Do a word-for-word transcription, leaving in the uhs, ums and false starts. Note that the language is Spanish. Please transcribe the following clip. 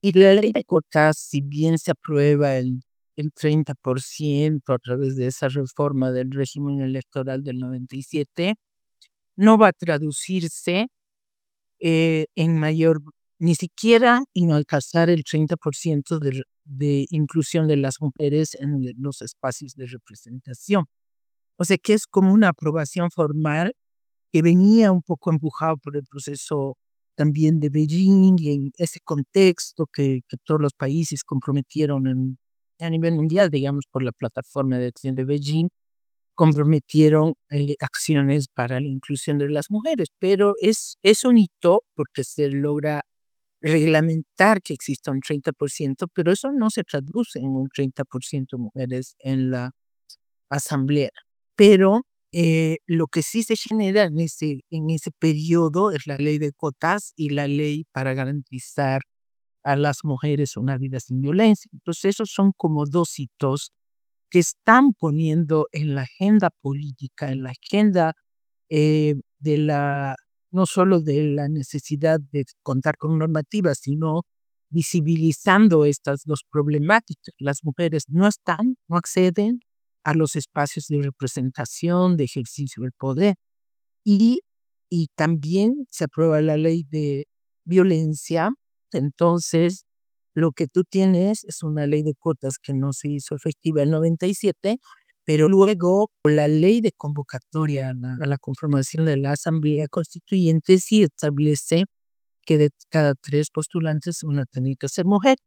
Y la ley de cuotas, si bien se aprueba el, el treinta por ciento a través de esa reforma del régimen electoral del noventa y siete, no va a traducirse eh, en mayor, ni siquiera en alcanzar el treinta por ciento de, re- de inclusión de las mujeres en el- los espacios de representación. O sea que es como una aprobación formal que venía un poco empujado por el proceso también de Beijing y en ese contexto que, que todos los países comprometieron en- a nivel mundial, digamos, por la plataforma de acción de Beijing, comprometieron eh, acciones para la inclusión de las mujeres, pero es, es un hito porque se logra reglamentar que exista un treinta por ciento, pero eso no se traduce en un treinta por ciento mujeres en la asamblea. Pero eh, lo que sí se genera en ese, en ese periodo es la ley de cuotas y la ley para garantizar a las mujeres una vida sin violencia. Entonces, esos son como dos hitos que están poniendo en la agenda política, en la agenda eh, de la, no solo de la necesidad de contar con normativas, sino visibilizando estas dos problemáticas. Las mujeres no están, no acceden a los espacios de representación, de ejercicio del poder. Y, y también se aprueba la ley de violencia. Entonces, lo que tú tienes es una ley de cuotas que no se hizo efectiva en noventa y siete, pero luego la ley de convocatoria a la, a la conformación de la Asamblea Constituyente sí establece que de cada tres postulantes una tiene que ser mujer.